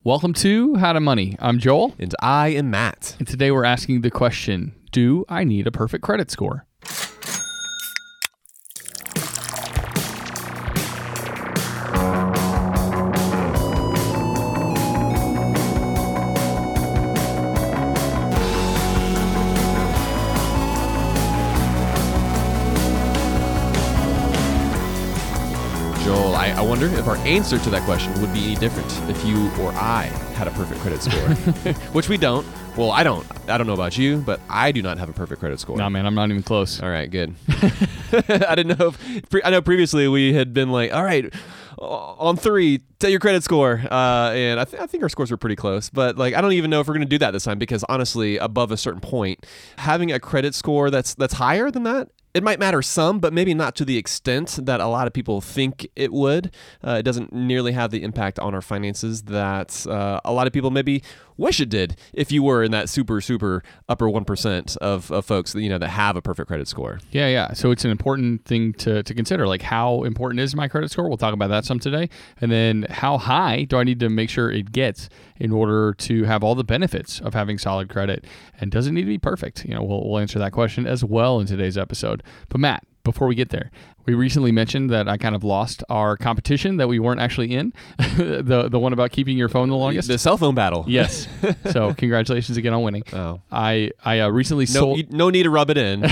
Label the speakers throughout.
Speaker 1: Welcome to How to Money. I'm Joel.
Speaker 2: And I am Matt.
Speaker 1: And today we're asking the question, do I need a perfect credit score?
Speaker 2: Joel, I wonder if our answer to that question would be any different if you or I had a perfect credit score, which we don't. Well, I don't know about you, but I do not have a perfect credit score.
Speaker 1: No, man, I'm not even close.
Speaker 2: All right, good. I didn't know I know previously we had been like, all right, on 3, tell your credit score. And I think our scores were pretty close, but like, I don't even know if we're going to do that this time because honestly, above a certain point, having a credit score that's higher than that, it might matter some, but maybe not to the extent that a lot of people think it would. It doesn't nearly have the impact on our finances that a lot of people maybe wish it did if you were in that super upper 1% of folks that have a perfect credit score.
Speaker 1: Yeah. So it's an important thing to consider. Like, how important is my credit score? We'll talk about that some today. And then how high do I need to make sure it gets in order to have all the benefits of having solid credit? And does it need to be perfect? We'll answer that question as well in today's episode. But Matt, before we get there, we recently mentioned that I kind of lost our competition that we weren't actually in, the one about keeping your phone the longest.
Speaker 2: The cell phone battle.
Speaker 1: Yes. So congratulations again on winning.
Speaker 2: Oh.
Speaker 1: I recently sold...
Speaker 2: No need to rub it in.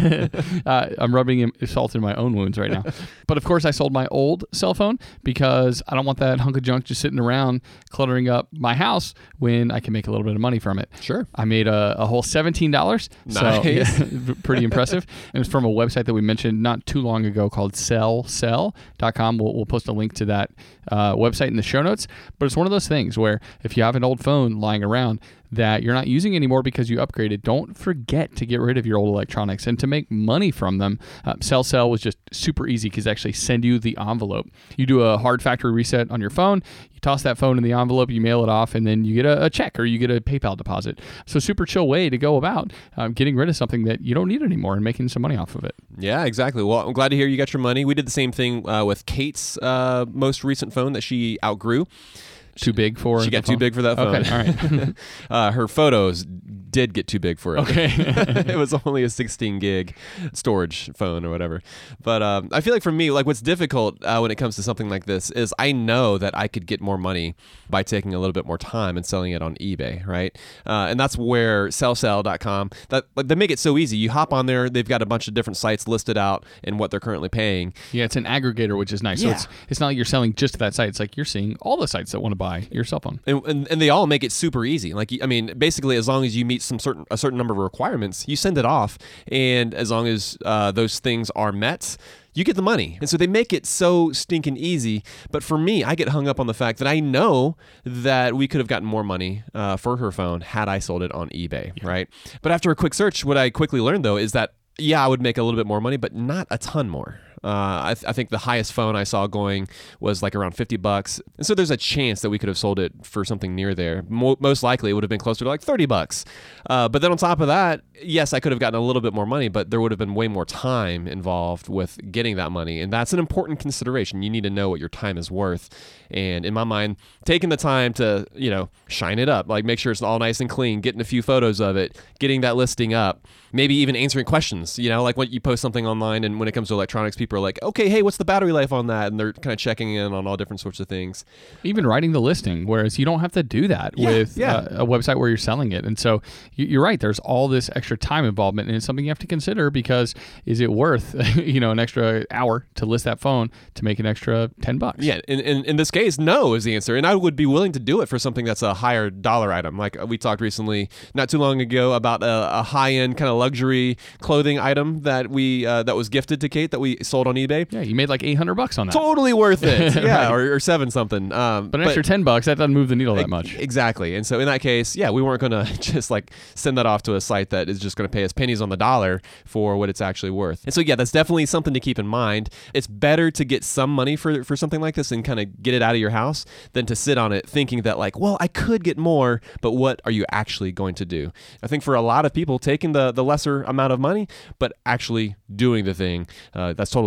Speaker 1: I'm rubbing salt in my own wounds right now. But of course, I sold my old cell phone because I don't want that hunk of junk just sitting around cluttering up my house when I can make a little bit of money from it.
Speaker 2: Sure.
Speaker 1: I made a whole $17.
Speaker 2: Nice.
Speaker 1: So, yeah, pretty impressive. It was from a website that we mentioned not too long ago called sellsell.com. We'll post a link to that website in the show notes. But it's one of those things where if you have an old phone lying around that you're not using anymore because you upgraded, don't forget to get rid of your old electronics and to make money from them. Sell was just super easy because they actually send you the envelope. You do a hard factory reset on your phone, you toss that phone in the envelope, you mail it off, and then you get a check or you get a PayPal deposit. So super chill way to go about getting rid of something that you don't need anymore and making some money off of it.
Speaker 2: Yeah, exactly. Well, I'm glad to hear you got your money. We did the same thing with Kate's most recent phone that she outgrew.
Speaker 1: Too big for
Speaker 2: She got too big for that phone.
Speaker 1: Okay, all right.
Speaker 2: Her photos did get too big for it.
Speaker 1: Okay.
Speaker 2: It was only a 16 gig storage phone or whatever. But I feel like for me, like what's difficult when it comes to something like this is I know that I could get more money by taking a little bit more time and selling it on eBay, right? And that's where sellsell.com, they make it so easy. You hop on there, they've got a bunch of different sites listed out and what they're currently paying.
Speaker 1: Yeah, it's an aggregator, which is nice.
Speaker 2: Yeah.
Speaker 1: So it's not like you're selling just to that site. It's like you're seeing all the sites that want to buy your cell phone.
Speaker 2: And they all make it super easy. Like, I mean, basically, as long as you meet a certain number of requirements, you send it off. And as long as those things are met, you get the money. And so they make it so stinking easy. But for me, I get hung up on the fact that I know that we could have gotten more money for her phone had I sold it on eBay, right? But after a quick search, what I quickly learned, though, is that, yeah, I would make a little bit more money, but not a ton more. I think the highest phone I saw going was like around $50. And so there's a chance that we could have sold it for something near there. Most likely it would have been closer to like $30. But then on top of that, yes, I could have gotten a little bit more money, but there would have been way more time involved with getting that money. And that's an important consideration. You need to know what your time is worth. And in my mind, taking the time to, shine it up, like make sure it's all nice and clean, getting a few photos of it, getting that listing up, maybe even answering questions, like when you post something online and when it comes to electronics, people are like, okay, hey, what's the battery life on that? And they're kind of checking in on all different sorts of things.
Speaker 1: Even writing the listing, whereas you don't have to do that with a website where you're selling it. And so you're right, there's all this extra time involvement, and it's something you have to consider because is it worth, an extra hour to list that phone to make an extra $10?
Speaker 2: Yeah, in this case, no is the answer. And I would be willing to do it for something that's a higher dollar item. Like we talked recently, not too long ago, about a high-end kind of luxury clothing item that that was gifted to Kate that we sold on eBay.
Speaker 1: Yeah, you made like $800 on that.
Speaker 2: Totally worth it. Yeah,
Speaker 1: Right.
Speaker 2: or 7 something.
Speaker 1: But an extra $10, that doesn't move the needle that much.
Speaker 2: Exactly. And so in that case, yeah, we weren't going to just like send that off to a site that is just going to pay us pennies on the dollar for what it's actually worth. And so yeah, that's definitely something to keep in mind. It's better to get some money for something like this and kind of get it out of your house than to sit on it thinking that like, well, I could get more, but what are you actually going to do? I think for a lot of people, taking the lesser amount of money, but actually doing the thing, that's totally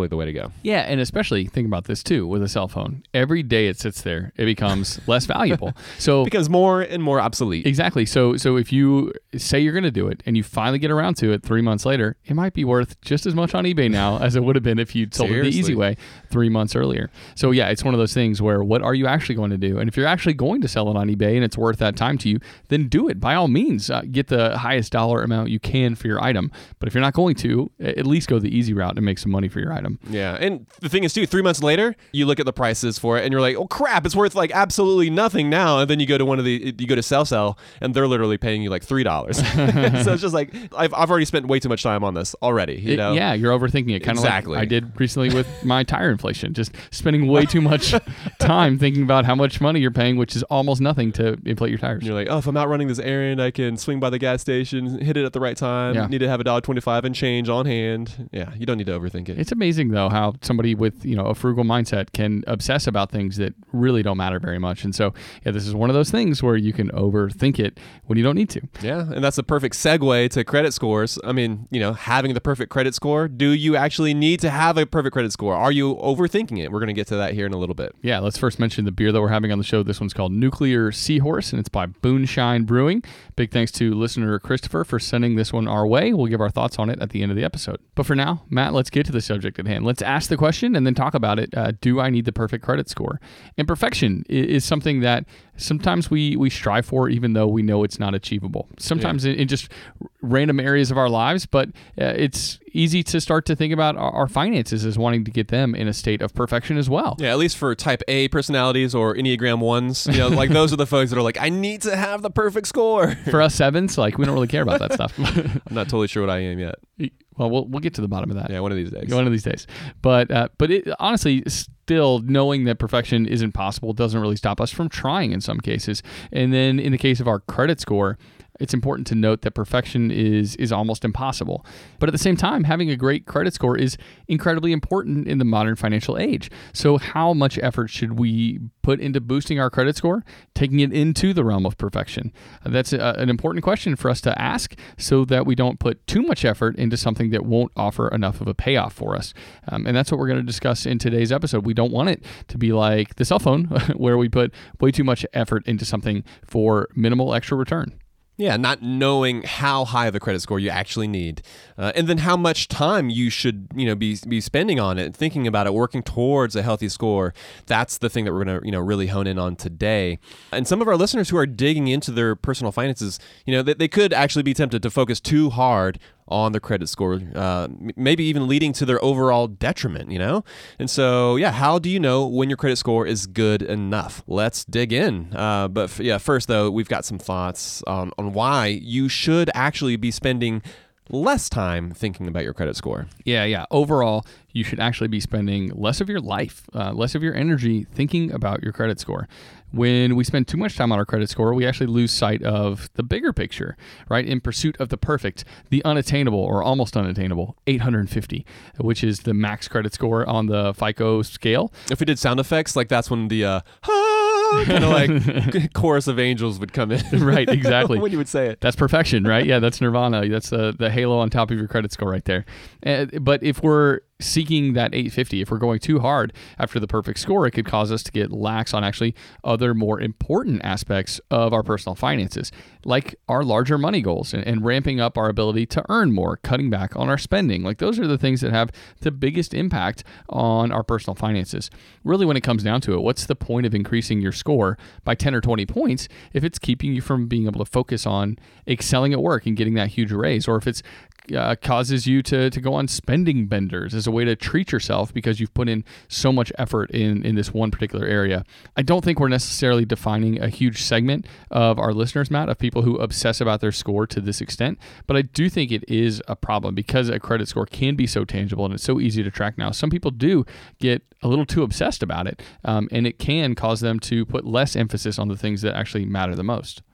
Speaker 2: totally the way to go.
Speaker 1: Yeah, and especially think about this too with a cell phone. Every day it sits there, it becomes less valuable. So
Speaker 2: It becomes more and more obsolete.
Speaker 1: exactly. So if you say you're going to do it and you finally get around to it 3 months later, it might be worth just as much on eBay now as it would have been if you'd sold it the easy way 3 months earlier. So yeah, it's one of those things where what are you actually going to do? And if you're actually going to sell it on eBay and it's worth that time to you, then do it. By all means, get the highest dollar amount you can for your item. But if you're not going to, at least go the easy route and make some money for your item.
Speaker 2: Yeah, and the thing is too, 3 months later, you look at the prices for it and you're like, oh crap, it's worth like absolutely nothing now. And then you go to Sell, and they're literally paying you like $3. So it's just like, I've already spent way too much time on this already. You know?
Speaker 1: Yeah, you're overthinking it. Kind of
Speaker 2: Exactly.
Speaker 1: like I did recently with my tire inflation. Just spending way too much time thinking about how much money you're paying, which is almost nothing to inflate your tires.
Speaker 2: And you're like, oh, if I'm out running this errand, I can swing by the gas station, hit it at the right time.
Speaker 1: Yeah.
Speaker 2: Need to have $1.25 and change on hand. Yeah, you don't need to overthink it.
Speaker 1: It's amazing though how somebody with a frugal mindset can obsess about things that really don't matter very much. And so yeah, this is one of those things where you can overthink it when you don't need to.
Speaker 2: Yeah, and that's a perfect segue to credit scores. I mean, having the perfect credit score, do you actually need to have a perfect credit score? Are you overthinking it? We're going to get to that here in a little bit.
Speaker 1: Yeah, let's first mention the beer that we're having on the show. This one's called Nuclear Seahorse, and it's by Boonshine Brewing. Big thanks to listener Christopher for sending this one our way. We'll give our thoughts on it at the end of the episode. But for now, Matt, let's get to the subject at hand. Let's ask the question and then talk about it. Do I need the perfect credit score? And perfection is something that sometimes we strive for, even though we know it's not achievable. Sometimes in just random areas of our lives, but it's easy to start to think about our finances as wanting to get them in a state of perfection as well.
Speaker 2: Yeah, at least for type A personalities or Enneagram 1s, like those are the folks that are like, I need to have the perfect score.
Speaker 1: For us 7s, like we don't really care about that stuff.
Speaker 2: I'm not totally sure what I am yet.
Speaker 1: Well, we'll get to the bottom of that.
Speaker 2: Yeah, one of these days.
Speaker 1: One of these days. But it, honestly, still knowing that perfection isn't possible doesn't really stop us from trying in some cases. And then in the case of our credit score, it's important to note that perfection is almost impossible. But at the same time, having a great credit score is incredibly important in the modern financial age. So how much effort should we put into boosting our credit score, taking it into the realm of perfection? That's an important question for us to ask so that we don't put too much effort into something that won't offer enough of a payoff for us. And that's what we're going to discuss in today's episode. We don't want it to be like the cell phone where we put way too much effort into something for minimal extra return.
Speaker 2: Yeah, not knowing how high of a credit score you actually need, and then how much time you should, be spending on it, thinking about it, working towards a healthy score. That's the thing that we're going to, really hone in on today. And some of our listeners who are digging into their personal finances, they could actually be tempted to focus too hard on their credit score, maybe even leading to their overall detriment, And so, how do you know when your credit score is good enough? Let's dig in. But first, though, we've got some thoughts on why you should actually be spending less time thinking about your credit score.
Speaker 1: Yeah. Overall, you should actually be spending less of your life, less of your energy thinking about your credit score. When we spend too much time on our credit score, we actually lose sight of the bigger picture, right? In pursuit of the perfect, the unattainable or almost unattainable 850, which is the max credit score on the FICO scale.
Speaker 2: If we did sound effects, like that's when the kind of like chorus of angels would come in.
Speaker 1: Right, exactly.
Speaker 2: When you would say it.
Speaker 1: That's perfection, right? Yeah, that's nirvana. That's the halo on top of your credit score right there. But if we're seeking that 850, if we're going too hard after the perfect score, it could cause us to get lax on actually other more important aspects of our personal finances, like our larger money goals and ramping up our ability to earn more, cutting back on our spending. Like those are the things that have the biggest impact on our personal finances. Really, when it comes down to it, what's the point of increasing your score by 10 or 20 points if it's keeping you from being able to focus on excelling at work and getting that huge raise, or if it's causes you to go on spending benders as a way to treat yourself because you've put in so much effort in this one particular area. I don't think we're necessarily defining a huge segment of our listeners, Matt, of people who obsess about their score to this extent, but I do think it is a problem because a credit score can be so tangible and it's so easy to track now. Some people do get a little too obsessed about it, and it can cause them to put less emphasis on the things that actually matter the most.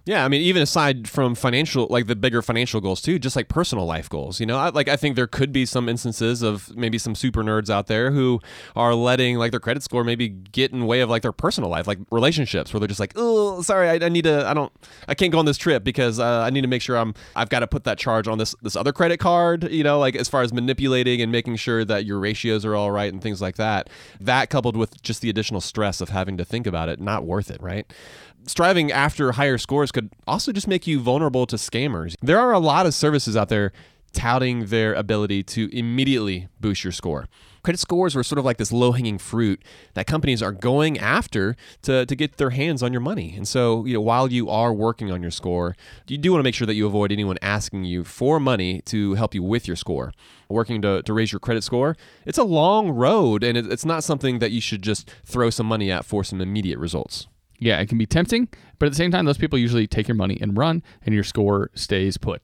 Speaker 2: Yeah, I mean, even aside from financial, like the bigger financial goals too, just like personal life goals, I think there could be some instances of maybe some super nerds out there who are letting like their credit score maybe get in the way of like their personal life, like relationships, where they're just like, oh, sorry, I can't go on this trip because I need to make sure I've got to put that charge on this other credit card, like as far as manipulating and making sure that your ratios are all right and things like that. That coupled with just the additional stress of having to think about it, not worth it, right? Striving after higher scores could also just make you vulnerable to scammers. There are a lot of services out there touting their ability to immediately boost your score. Credit scores are sort of like this low-hanging fruit that companies are going after to get their hands on your money. And so, while you are working on your score, you do want to make sure that you avoid anyone asking you for money to help you with your score. Working to raise your credit score, it's a long road, and it's not something that you should just throw some money at for some immediate results.
Speaker 1: Yeah, it can be tempting, but at the same time, those people usually take your money and run, and your score stays put.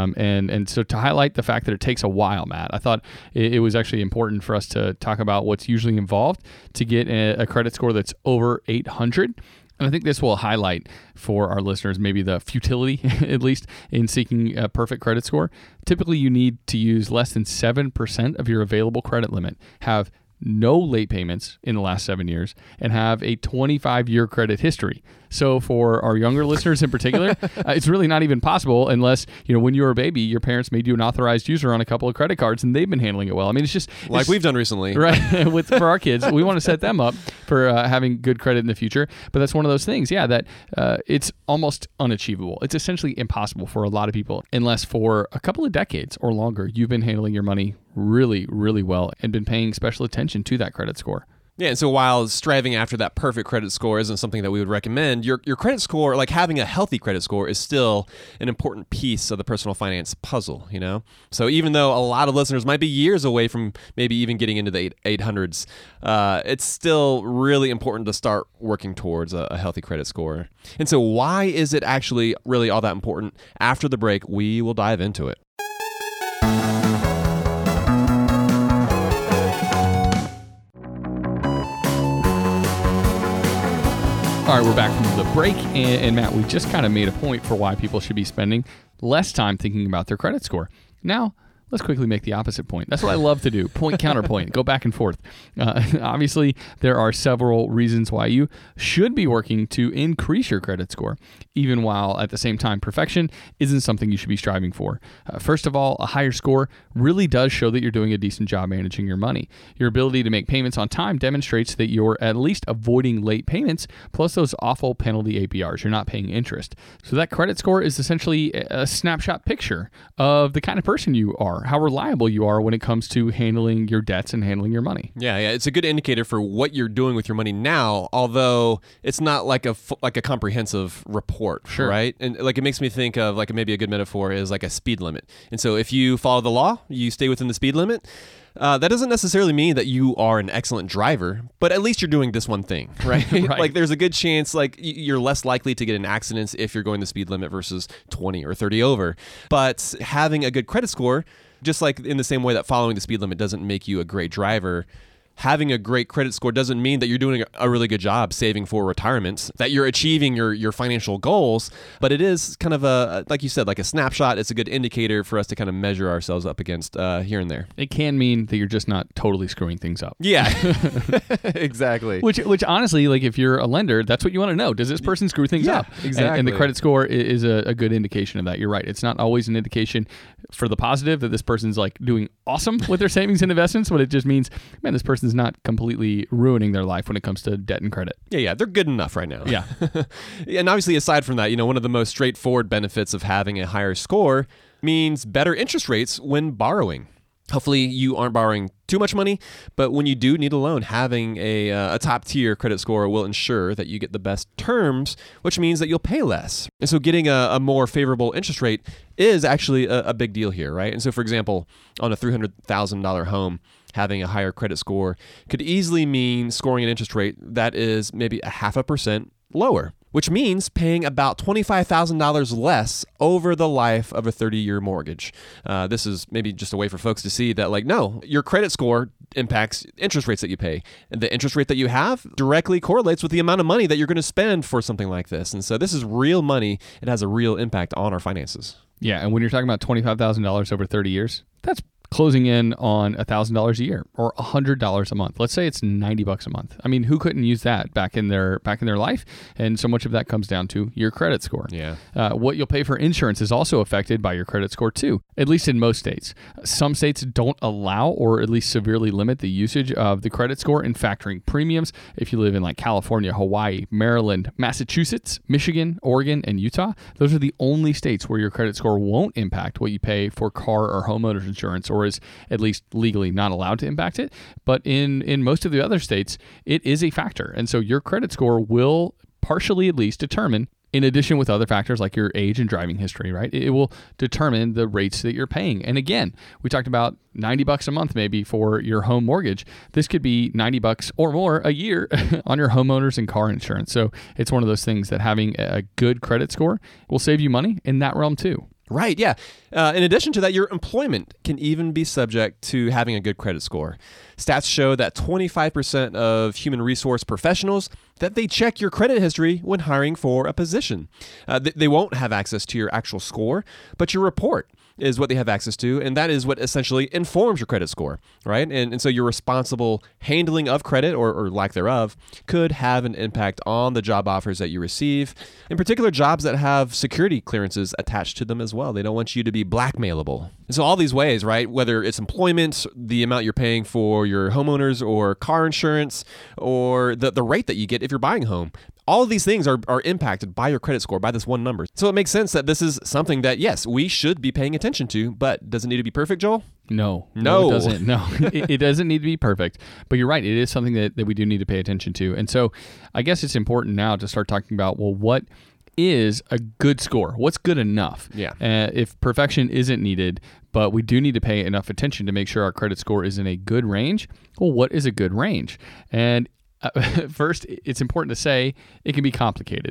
Speaker 1: And so to highlight the fact that it takes a while, Matt, I thought it was actually important for us to talk about what's usually involved to get a credit score that's over 800. And I think this will highlight for our listeners maybe the futility, at least, in seeking a perfect credit score. Typically, you need to use less than 7% of your available credit limit, have no late payments in the last 7 years, and have a 25-year credit history. So for our younger listeners in particular, it's really not even possible unless, when you were a baby, your parents made you an authorized user on a couple of credit cards and they've been handling it well. I mean, it's just...
Speaker 2: Like we've done recently.
Speaker 1: Right. For our kids, we want to set them up for having good credit in the future. But that's one of those things, that it's almost unachievable. It's essentially impossible for a lot of people unless for a couple of decades or longer, you've been handling your money really, really well and been paying special attention to that credit score.
Speaker 2: Yeah, and so while striving after that perfect credit score isn't something that we would recommend, your credit score, like having a healthy credit score, is still an important piece of the personal finance puzzle, So even though a lot of listeners might be years away from maybe even getting into the 800s, it's still really important to start working towards a healthy credit score. And so why is it actually really all that important? After the break, we will dive into it.
Speaker 1: All right, we're back from the break, and Matt, we just kind of made a point for why people should be spending less time thinking about their credit score. Now, let's quickly make the opposite point. That's what I love to do. Point, counterpoint, go back and forth. Obviously, there are several reasons why you should be working to increase your credit score, even while at the same time perfection isn't something you should be striving for. First of all, a higher score really does show that you're doing a decent job managing your money. Your ability to make payments on time demonstrates that you're at least avoiding late payments, plus those awful penalty APRs. You're not paying interest. So that credit score is essentially a snapshot picture of the kind of person you are, how reliable you are when it comes to handling your debts and handling your money.
Speaker 2: Yeah, it's a good indicator for what you're doing with your money now, although it's not like a comprehensive report,
Speaker 1: sure,
Speaker 2: right? And like it makes me think of like maybe a good metaphor is like a speed limit. And so if you follow the law, you stay within the speed limit. That doesn't necessarily mean that you are an excellent driver, but at least you're doing this one thing, right?
Speaker 1: Right.
Speaker 2: Like there's a good chance like you're less likely to get in accidents if you're going the speed limit versus 20 or 30 over. But having a good credit score, just like in the same way that following the speed limit doesn't make you a great driver, having a great credit score doesn't mean that you're doing a really good job saving for retirement, that you're achieving your financial goals, but it is kind of like you said, like a snapshot. It's a good indicator for us to kind of measure ourselves up against here and there.
Speaker 1: It can mean that you're just not totally screwing things up.
Speaker 2: Yeah, exactly.
Speaker 1: Which honestly, like if you're a lender, that's what you want to know. Does this person screw things up?
Speaker 2: Exactly.
Speaker 1: And the credit score is a good indication of that. You're right. It's not always an indication for the positive that this person's like doing awesome with their savings and investments, but it just means, man, this person's not completely ruining their life when it comes to debt and credit.
Speaker 2: Yeah, they're good enough right now.
Speaker 1: Yeah.
Speaker 2: And obviously, aside from that, one of the most straightforward benefits of having a higher score means better interest rates when borrowing. Hopefully you aren't borrowing too much money, but when you do need a loan, having a top-tier credit score will ensure that you get the best terms, which means that you'll pay less. And so getting a more favorable interest rate is actually a big deal here, right? And so, for example, on a $300,000 home, having a higher credit score could easily mean scoring an interest rate that is maybe 0.5% lower. which means paying about $25,000 less over the life of a 30-year mortgage. This is maybe just a way for folks to see that, like, no, your credit score impacts interest rates that you pay. And the interest rate that you have directly correlates with the amount of money that you're going to spend for something like this. And so this is real money. It has a real impact on our finances.
Speaker 1: Yeah, and when you're talking about $25,000 over 30 years, that's closing in on $1,000 a year or $100 a month. Let's say it's $90 a month. I mean, who couldn't use that back in their life? And so much of that comes down to your credit score.
Speaker 2: Yeah.
Speaker 1: What you'll pay for insurance is also affected by your credit score too, at least in most states. Some states don't allow or at least severely limit the usage of the credit score in factoring premiums. If you live in like California, Hawaii, Maryland, Massachusetts, Michigan, Oregon, and Utah, those are the only states where your credit score won't impact what you pay for car or homeowners insurance, or is at least legally not allowed to impact it. But in most of the other states, it is a factor. And so your credit score will partially at least determine, in addition with other factors like your age and driving history, right? It will determine the rates that you're paying. And again, we talked about $90 a month maybe for your home mortgage. This could be $90 or more a year on your homeowners and car insurance. So it's one of those things that having a good credit score will save you money in that realm too.
Speaker 2: Right, yeah. In addition to that, your employment can even be subject to having a good credit score. Stats show that 25% of human resource professionals, that they check your credit history when hiring for a position. They won't have access to your actual score, but your report is what they have access to, and that is what essentially informs your credit score, right? And so your responsible handling of credit, or lack thereof, could have an impact on the job offers that you receive, in particular jobs that have security clearances attached to them as well. They don't want you to be blackmailable. And so all these ways, right, whether it's employment, the amount you're paying for your homeowners or car insurance, or the rate that you get if you're buying a home, all of these things are impacted by your credit score, by this one number. So it makes sense that this is something that, yes, we should be paying attention to, but does it need to be perfect, Joel?
Speaker 1: No, it doesn't. No, it doesn't need to be perfect. But you're right. It is something that we do need to pay attention to. And so I guess it's important now to start talking about, well, what is a good score? What's good enough?
Speaker 2: Yeah.
Speaker 1: If perfection isn't needed, but we do need to pay enough attention to make sure our credit score is in a good range, well, what is a good range? And first, it's important to say it can be complicated.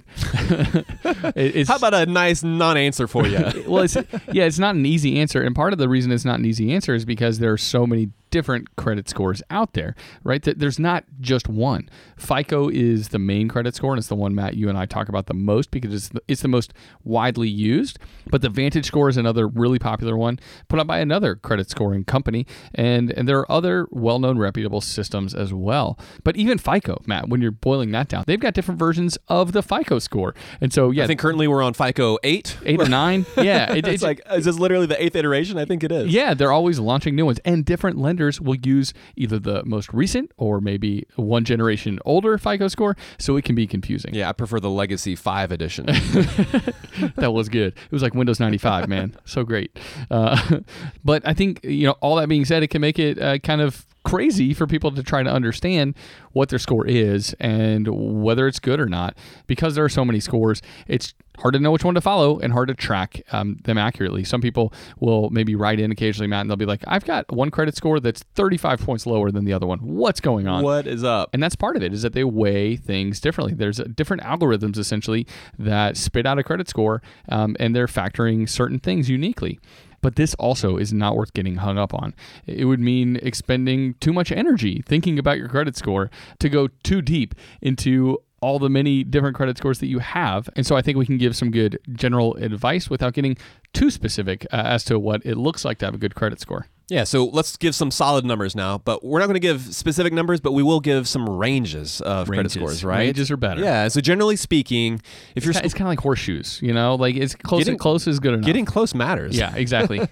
Speaker 2: How about a nice non-answer for you?
Speaker 1: Well, it's not an easy answer. And part of the reason it's not an easy answer is because there are so many different credit scores out there, right? There's not just one. FICO is the main credit score, and it's the one, Matt, you and I talk about the most because it's the most widely used. But the Vantage score is another really popular one put out by another credit scoring company. And there are other well-known reputable systems as well. But even FICO, Matt, when you're boiling that down, they've got different versions of the FICO score. And so, yeah.
Speaker 2: I think currently we're on FICO 8.
Speaker 1: 8 or 9. Yeah.
Speaker 2: It's like, is this literally the 8th iteration? I think it is.
Speaker 1: Yeah, they're always launching new ones. And different lenders will use either the most recent or maybe one generation older FICO score, so it can be confusing.
Speaker 2: Yeah, I prefer the Legacy 5 edition.
Speaker 1: That was good. It was like Windows 95, man. So great. But I think, all that being said, it can make it kind of crazy for people to try to understand what their score is and whether it's good or not. Because there are so many scores, it's hard to know which one to follow and hard to track them accurately. Some people will maybe write in occasionally, Matt, and they'll be like, I've got one credit score that's 35 points lower than the other one. What's going on?
Speaker 2: What is up?
Speaker 1: And that's part of it, is that they weigh things differently. There's different algorithms, essentially, that spit out a credit score, and they're factoring certain things uniquely. But this also is not worth getting hung up on. It would mean expending too much energy thinking about your credit score to go too deep into all the many different credit scores that you have. And so I think we can give some good general advice without getting too specific as to what it looks like to have a good credit score.
Speaker 2: Yeah, so let's give some solid numbers now, but we're not going to give specific numbers, but we will give some ranges of credit scores, right?
Speaker 1: Ranges are better.
Speaker 2: Yeah, so generally speaking,
Speaker 1: if it's kind of like horseshoes, like it's close is good enough.
Speaker 2: Getting close matters.
Speaker 1: Yeah, exactly.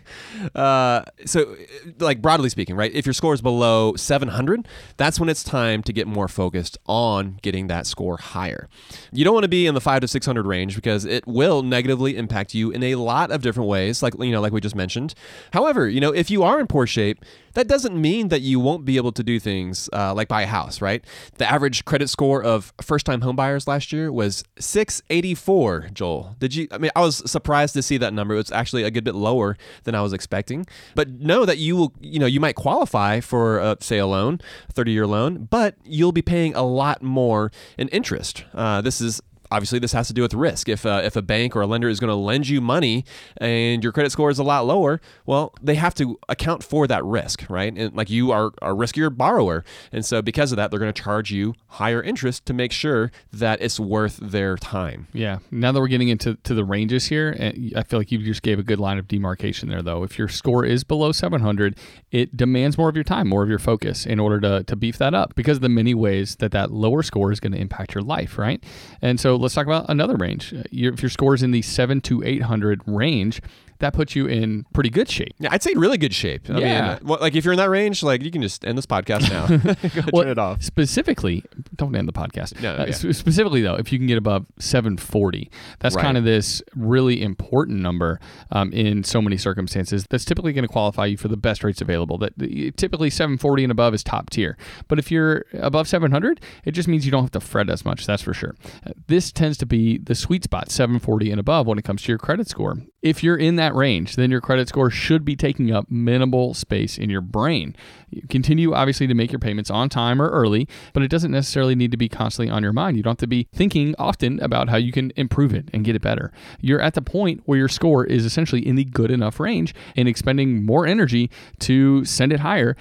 Speaker 2: So like broadly speaking, right? If your score is below 700, that's when it's time to get more focused on getting that score higher. You don't want to be in the 500 to 600 range because it will negatively impact you in a lot of different ways, like we just mentioned. However, if you are in poor shape, that doesn't mean that you won't be able to do things like buy a house, right? The average credit score of first-time homebuyers last year was 684, Joel. I was surprised to see that number. It was actually a good bit lower than I was expecting. But know that you might qualify for, say, a loan, a 30-year loan, but you'll be paying a lot more in interest. This is obviously this has to do with risk. If a bank or a lender is going to lend you money and your credit score is a lot lower, well, they have to account for that risk, right? And like you are a riskier borrower. And so because of that, they're going to charge you higher interest to make sure that it's worth their time.
Speaker 1: Yeah. Now that we're getting into the ranges here, I feel like you just gave a good line of demarcation there, though. If your score is below 700, it demands more of your time, more of your focus in order to beef that up because of the many ways that lower score is going to impact your life, right? And so let's talk about another range. If your score is in the 700 to 800 range, that puts you in pretty good shape.
Speaker 2: Yeah, I'd say really good shape. I mean, like if you're in that range, like you can just end this podcast now. Go turn it off.
Speaker 1: Specifically, don't end the podcast.
Speaker 2: No,
Speaker 1: Specifically though, if you can get above 740, that's kind of this really important number in so many circumstances. That's typically going to qualify you for the best rates available. That typically 740 and above is top tier. But if you're above 700, it just means you don't have to fret as much. That's for sure. This tends to be the sweet spot, 740 and above, when it comes to your credit score. If you're in that range, then your credit score should be taking up minimal space in your brain. You continue, obviously, to make your payments on time or early, but it doesn't necessarily need to be constantly on your mind. You don't have to be thinking often about how you can improve it and get it better. You're at the point where your score is essentially in the good enough range, and expending more energy to send it higher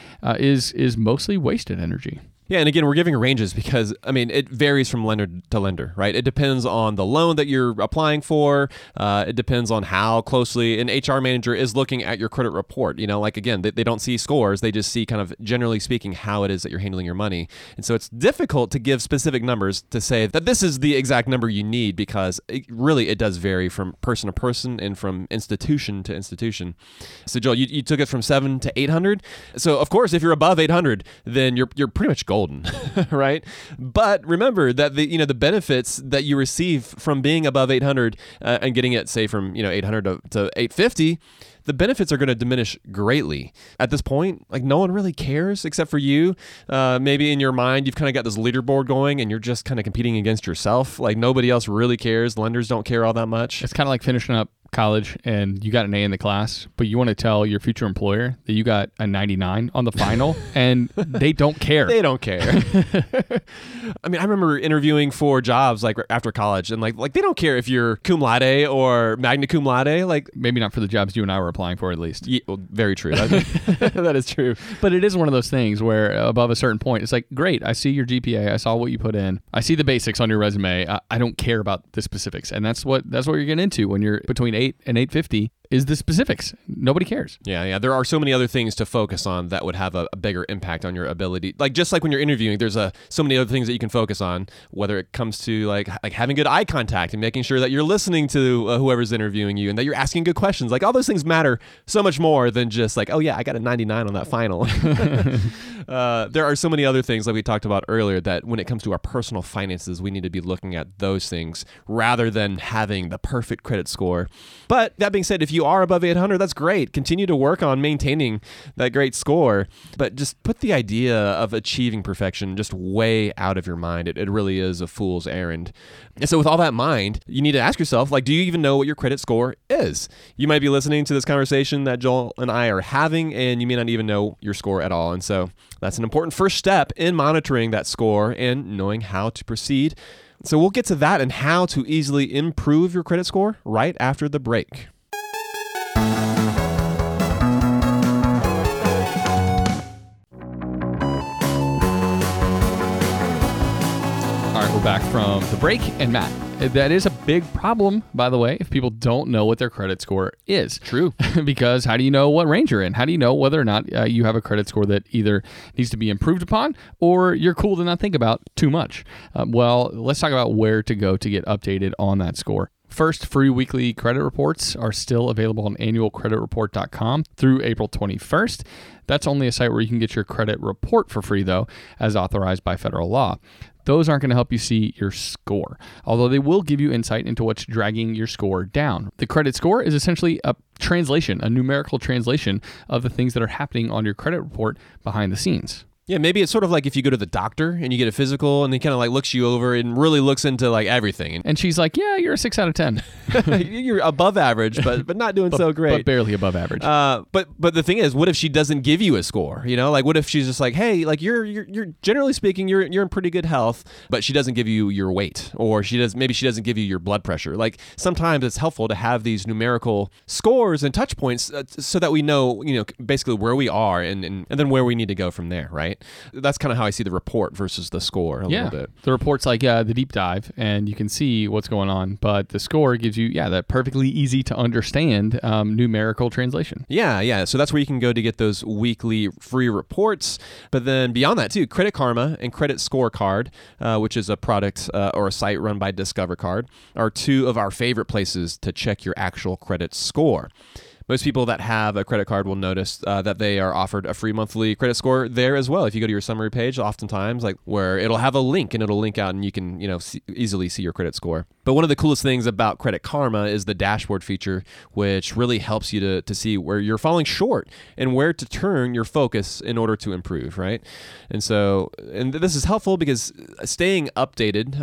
Speaker 1: is mostly wasted energy.
Speaker 2: Yeah, and again, we're giving ranges because, I mean, it varies from lender to lender, right? It depends on the loan that you're applying for. It depends on how closely an HR manager is looking at your credit report. You know, like, again, they don't see scores. They just see kind of, generally speaking, how it is that you're handling your money. And so it's difficult to give specific numbers to say that this is the exact number you need because it does vary from person to person and from institution to institution. So, Joel, you took it from 700 to 800. So, of course, if you're above 800, then you're pretty much golden, right? But remember that the benefits that you receive from being above 800 and getting it, say, from 800 to 850, the benefits are going to diminish greatly. At this point, like, no one really cares except for you. Maybe in your mind, you've kind of got this leaderboard going and you're just kind of competing against yourself. Like, nobody else really cares. Lenders don't care all that much.
Speaker 1: It's kind of like finishing up college and you got an A in the class, but you want to tell your future employer that you got a 99 on the final and they don't care.
Speaker 2: They don't care. I mean, I remember interviewing for jobs like after college and like they don't care if you're cum laude or magna cum laude. Like,
Speaker 1: maybe not for the jobs you and I were applying for, at least.
Speaker 2: Yeah, well, very true. That is true.
Speaker 1: But it is one of those things where above a certain point, it's like, great, I see your GPA, I saw what you put in, I see the basics on your resume. I don't care about the specifics, and that's what you're getting into when you're between 8 and 850. Is the specifics. Nobody cares.
Speaker 2: Yeah. There are so many other things to focus on that would have a bigger impact on your ability. Like, just like when you're interviewing, there's so many other things that you can focus on, whether it comes to like having good eye contact and making sure that you're listening to whoever's interviewing you and that you're asking good questions. Like, all those things matter so much more than just like, oh yeah, I got a 99 on that final. There are so many other things like we talked about earlier that when it comes to our personal finances, we need to be looking at those things rather than having the perfect credit score. But that being said, if you are above 800, that's great. Continue to work on maintaining that great score, but just put the idea of achieving perfection just way out of your mind. It really is a fool's errand. And so with all that in mind, you need to ask yourself, like, do you even know what your credit score is? You might be listening to this conversation that Joel and I are having, and you may not even know your score at all. And so that's an important first step in monitoring that score and knowing how to proceed. So we'll get to that and how to easily improve your credit score right after the break.
Speaker 1: We're back from the break, and Matt, that is a big problem, by the way, if people don't know what their credit score is.
Speaker 2: True.
Speaker 1: Because how do you know what range you're in? How do you know whether or not you have a credit score that either needs to be improved upon or you're cool to not think about too much? Well, let's talk about where to go to get updated on that score. First, free weekly credit reports are still available on annualcreditreport.com through April 21st. That's only a site where you can get your credit report for free, though, as authorized by federal law. Those aren't going to help you see your score, although they will give you insight into what's dragging your score down. The credit score is essentially a translation, a numerical translation of the things that are happening on your credit report behind the scenes.
Speaker 2: Yeah, maybe it's sort of like if you go to the doctor and you get a physical and he kind of like looks you over and really looks into like everything.
Speaker 1: And she's like, yeah, you're a 6 out of 10.
Speaker 2: You're above average, but not doing so great.
Speaker 1: But barely above average.
Speaker 2: But the thing is, what if she doesn't give you a score? You know, like what if she's just like, hey, like you're generally speaking, you're in pretty good health, but she doesn't give you your weight, or maybe she doesn't give you your blood pressure. Like sometimes it's helpful to have these numerical scores and touch points so that we know, basically where we are and then where we need to go from there, right? That's kind of how I see the report versus the score a little bit.
Speaker 1: The report's like the deep dive, and you can see what's going on, but the score gives you that perfectly easy to understand numerical translation.
Speaker 2: Yeah. So that's where you can go to get those weekly free reports. But then beyond that too, Credit Karma and Credit Scorecard, which is a product or a site run by Discover Card, are two of our favorite places to check your actual credit score. Most people that have a credit card will notice that they are offered a free monthly credit score there as well. If you go to your summary page, oftentimes like where it'll have a link and it'll link out and you can easily see your credit score. But one of the coolest things about Credit Karma is the dashboard feature, which really helps you to see where you're falling short and where to turn your focus in order to improve, right? And this is helpful because staying updated,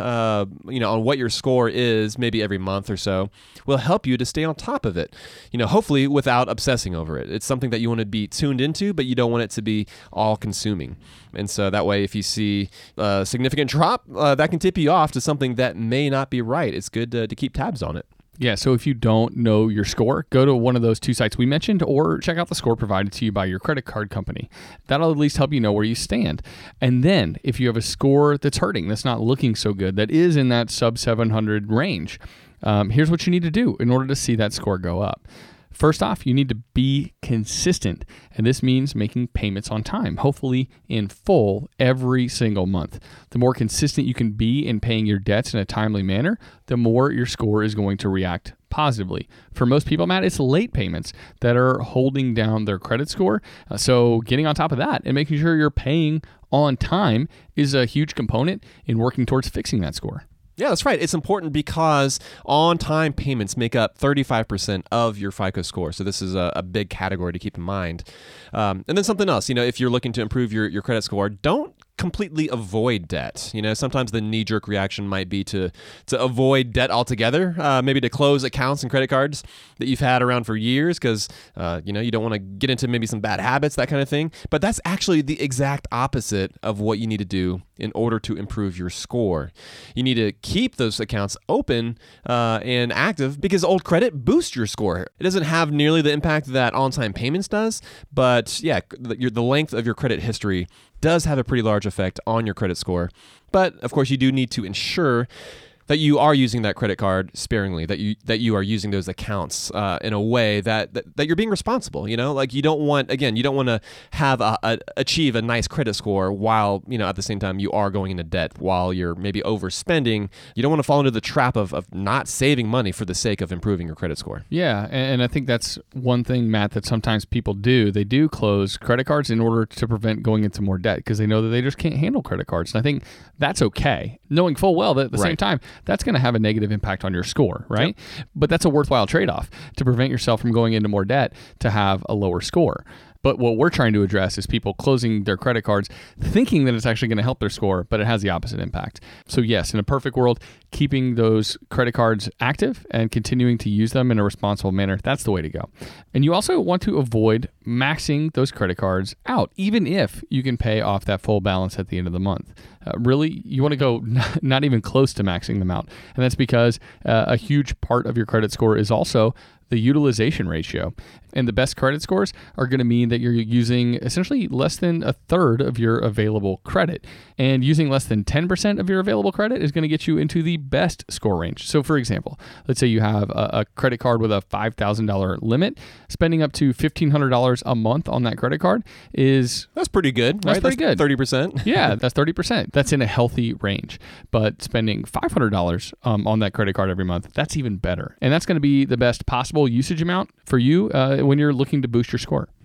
Speaker 2: on what your score is maybe every month or so will help you to stay on top of it. Hopefully without obsessing over it. It's something that you want to be tuned into, but you don't want it to be all consuming. And so that way, if you see a significant drop, that can tip you off to something that may not be right. It's good to keep tabs on it.
Speaker 1: Yeah, so if you don't know your score, go to one of those two sites we mentioned or check out the score provided to you by your credit card company. That'll at least help you know where you stand. And then if you have a score that's hurting, that's not looking so good, that is in that sub 700 range, here's what you need to do in order to see that score go up. First off, you need to be consistent, and this means making payments on time, hopefully in full every single month. The more consistent you can be in paying your debts in a timely manner, the more your score is going to react positively. For most people, Matt, it's late payments that are holding down their credit score. So getting on top of that and making sure you're paying on time is a huge component in working towards fixing that score.
Speaker 2: Yeah, that's right. It's important because on-time payments make up 35% of your FICO score. So this is a big category to keep in mind. And then something else, if you're looking to improve your credit score, don't completely avoid debt. Sometimes the knee-jerk reaction might be to avoid debt altogether, maybe to close accounts and credit cards that you've had around for years because, you don't want to get into maybe some bad habits, that kind of thing. But that's actually the exact opposite of what you need to do in order to improve your score. You need to keep those accounts open and active because old credit boosts your score. It doesn't have nearly the impact that on-time payments does, but yeah, the length of your credit history does have a pretty large effect on your credit score. But of course, you do need to ensure that you are using that credit card sparingly, that you are using those accounts in a way that you're being responsible. Like you don't want to have achieve a nice credit score while at the same time you are going into debt, while you're maybe overspending. You don't want to fall into the trap of not saving money for the sake of improving your credit score.
Speaker 1: Yeah, and I think that's one thing, Matt, that sometimes people do. They do close credit cards in order to prevent going into more debt because they know that they just can't handle credit cards. And I think that's okay, knowing full well that at the same time, that's going to have a negative impact on your score, right? Yep. But that's a worthwhile trade-off to prevent yourself from going into more debt to have a lower score. But what we're trying to address is people closing their credit cards thinking that it's actually going to help their score, but it has the opposite impact. So yes, in a perfect world, keeping those credit cards active and continuing to use them in a responsible manner, that's the way to go. And you also want to avoid maxing those credit cards out, even if you can pay off that full balance at the end of the month. Really, you want to go not even close to maxing them out. And that's because a huge part of your credit score is also the utilization ratio. And the best credit scores are going to mean that you're using essentially less than a third of your available credit. And using less than 10% of your available credit is going to get you into the best score range. So for example, let's say you have a credit card with a $5,000 limit. Spending up to $1,500 a month on that credit card that's
Speaker 2: pretty good,
Speaker 1: right?
Speaker 2: That's
Speaker 1: pretty good.
Speaker 2: 30%.
Speaker 1: Yeah, that's 30%. That's in a healthy range. But spending $500 on that credit card every month, that's even better. And that's going to be the best possible usage amount for you when you're looking to boost your score.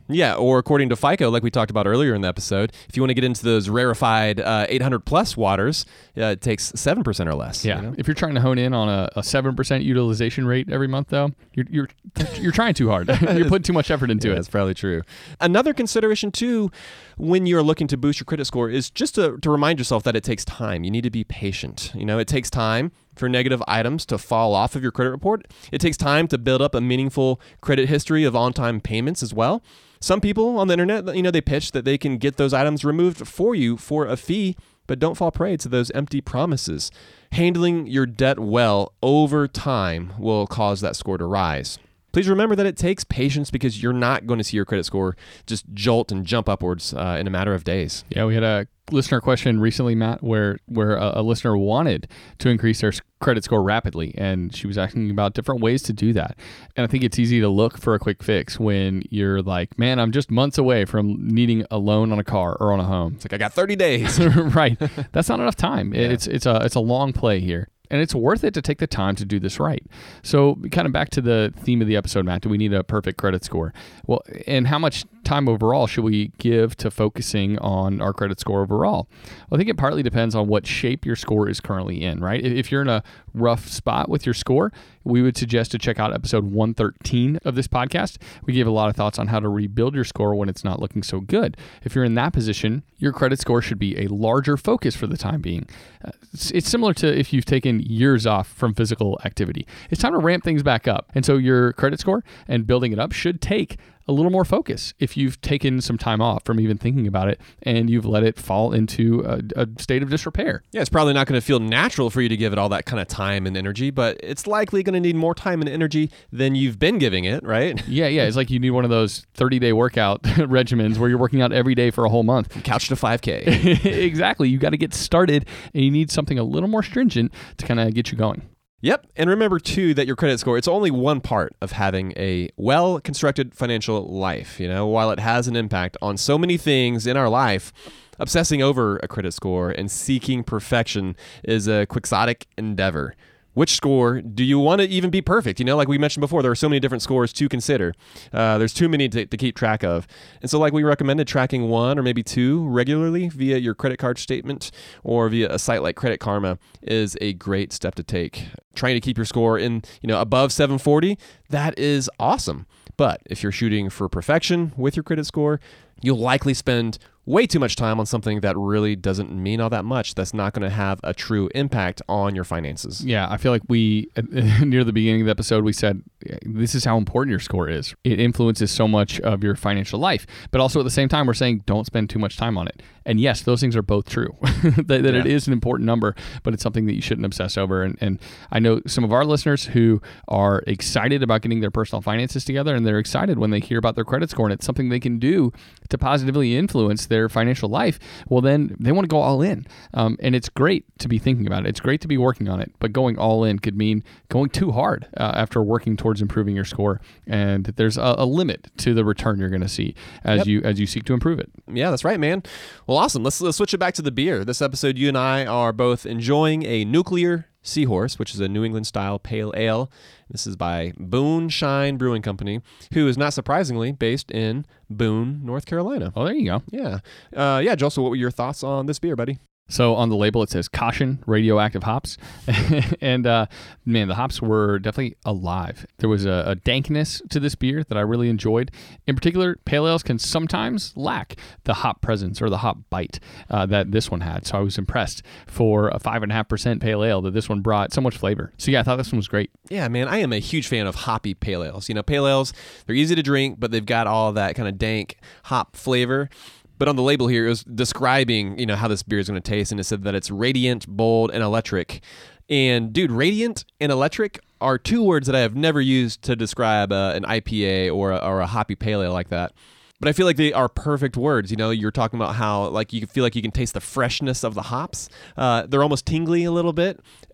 Speaker 2: Yeah, or according to FICO, like we talked about earlier in the episode, if you want to get into those rarefied 800 plus waters, it takes 7% or less.
Speaker 1: Yeah, you know? If you're trying to hone in on a 7% utilization rate every month, though, you're trying too hard. You're putting too much effort into it.
Speaker 2: That's probably true. Another consideration too, when you're looking to boost your credit score, is just to remind yourself that it takes time. You need to be patient. You know, it takes time for negative items to fall off of your credit report. It takes time to build up a meaningful credit history of on-time payments as well. Some people on the internet, you know, they pitch that they can get those items removed for you for a fee, but don't fall prey to those empty promises. Handling your debt well over time will cause that score to rise. Please remember that it takes patience, because you're not going to see your credit score just jolt and jump upwards in a matter of days.
Speaker 1: Yeah, we had a listener question recently, Matt, where a listener wanted to increase their credit score rapidly, and she was asking about different ways to do that. And I think it's easy to look for a quick fix when you're like, man, I'm just months away from needing a loan on a car or on a home.
Speaker 2: It's like, I got 30 days.
Speaker 1: Right. That's not enough time. Yeah. It's a long play here. And it's worth it to take the time to do this right. So kind of back to the theme of the episode, Matt, do we need a perfect credit score? Well, and how much time overall should we give to focusing on our credit score overall? Well, I think it partly depends on what shape your score is currently in, right? If you're in a rough spot with your score, we would suggest to check out episode 113 of this podcast. We gave a lot of thoughts on how to rebuild your score when it's not looking so good. If you're in that position, your credit score should be a larger focus for the time being. It's similar to if you've taken years off from physical activity. It's time to ramp things back up. And so your credit score and building it up should take a little more focus if you've taken some time off from even thinking about it and you've let it fall into a state of disrepair.
Speaker 2: Yeah, it's probably not going to feel natural for you to give it all that kind of time and energy, but it's likely going to need more time and energy than you've been giving it, right?
Speaker 1: Yeah. It's like you need one of those 30-day workout regimens where you're working out every day for a whole month.
Speaker 2: From couch to 5K.
Speaker 1: Exactly. You got to get started, and you need something a little more stringent to kind of get you going.
Speaker 2: Yep. And remember, too, that your credit score, it's only one part of having a well-constructed financial life. You know, while it has an impact on so many things in our life, obsessing over a credit score and seeking perfection is a quixotic endeavor. Which score do you want to even be perfect? You know, like we mentioned before, there are so many different scores to consider. There's too many to keep track of. And so like we recommended, tracking one or maybe two regularly via your credit card statement or via a site like Credit Karma is a great step to take. Trying to keep your score in, you know, above 740, that is awesome. But if you're shooting for perfection with your credit score, you'll likely spend way too much time on something that really doesn't mean all that much. That's not going to have a true impact on your finances.
Speaker 1: Yeah, I feel like we, near the beginning of the episode, we said this is how important your score is. It influences so much of your financial life. But also at the same time, we're saying don't spend too much time on it. And yes, those things are both true, that it is an important number, but it's something that you shouldn't obsess over. And I know some of our listeners who are excited about getting their personal finances together, and they're excited when they hear about their credit score and it's something they can do to positively influence their financial life. Well, then they want to go all in. And it's great to be thinking about it. It's great to be working on it, but going all in could mean going too hard after working towards improving your score. And there's a limit to the return you're going to see as you seek to improve it.
Speaker 2: Yeah, that's right, man. Well, awesome. Let's switch it back to the beer. This episode, you and I are both enjoying a Nuclear Seahorse, which is a New England style pale ale. This is by Boone Shine Brewing Company, who is not surprisingly based in Boone, North Carolina.
Speaker 1: Oh, there you go.
Speaker 2: Yeah. Joel, so what were your thoughts on this beer, buddy?
Speaker 1: So on the label, it says caution, radioactive hops. And man, the hops were definitely alive. There was a dankness to this beer that I really enjoyed. In particular, pale ales can sometimes lack the hop presence or the hop bite that this one had. So I was impressed for a 5.5% pale ale that this one brought so much flavor. So yeah, I thought this one was great.
Speaker 2: Yeah, man, I am a huge fan of hoppy pale ales. You know, pale ales, they're easy to drink, but they've got all that kind of dank hop flavor. But on the label here, it was describing, you know, how this beer is going to taste, and it said that it's radiant, bold, and electric. And dude, radiant and electric are two words that I have never used to describe an IPA or a hoppy pale ale like that. But I feel like they are perfect words. You know, you're talking about how like you feel like you can taste the freshness of the hops. They're almost tingly a little bit.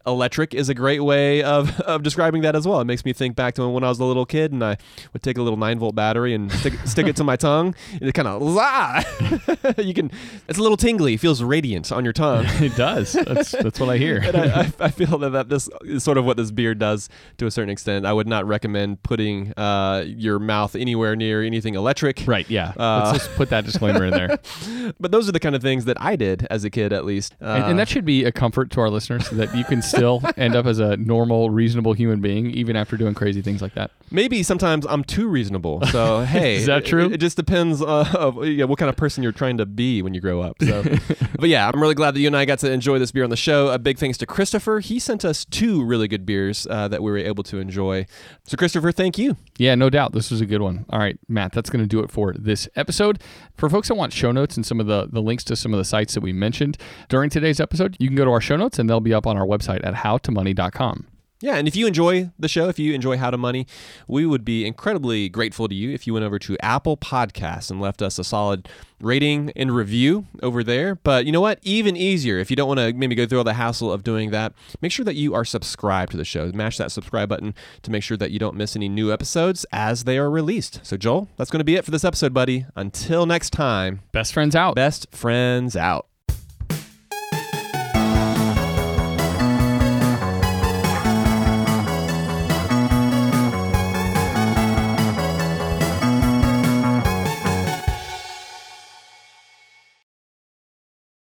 Speaker 2: electric is a great way of describing that as well. It makes me think back to when I was a little kid and I would take a little 9-volt battery and stick it to my tongue, and it kind of it's a little tingly. It feels radiant on your tongue.
Speaker 1: It does. That's what I hear.
Speaker 2: And I feel that this is sort of what this beer does to a certain extent. I would not recommend putting your mouth anywhere near anything electric.
Speaker 1: Right, yeah. Let's just put that disclaimer in there.
Speaker 2: But those are the kind of things that I did as a kid, at least.
Speaker 1: And that should be a comfort to our listeners, that you can still end up as a normal, reasonable human being, even after doing crazy things like that.
Speaker 2: Maybe sometimes I'm too reasonable. So, hey.
Speaker 1: Is that true?
Speaker 2: It just depends of what kind of person you're trying to be when you grow up. So, but yeah, I'm really glad that you and I got to enjoy this beer on the show. A big thanks to Christopher. He sent us 2 really good beers that we were able to enjoy. So, Christopher, thank you.
Speaker 1: Yeah, no doubt. This was a good one. All right, Matt, that's going to do it for this episode. For folks that want show notes and some of the links to some of the sites that we mentioned during today's episode, you can go to our show notes and they'll be up on our website at howtomoney.com.
Speaker 2: Yeah, and if you enjoy the show, if you enjoy How to Money, we would be incredibly grateful to you if you went over to Apple Podcasts and left us a solid rating and review over there. But you know what? Even easier, if you don't want to maybe go through all the hassle of doing that, make sure that you are subscribed to the show. Mash that subscribe button to make sure that you don't miss any new episodes as they are released. So Joel, that's going to be it for this episode, buddy. Until next time.
Speaker 1: Best friends out.
Speaker 2: Best friends out.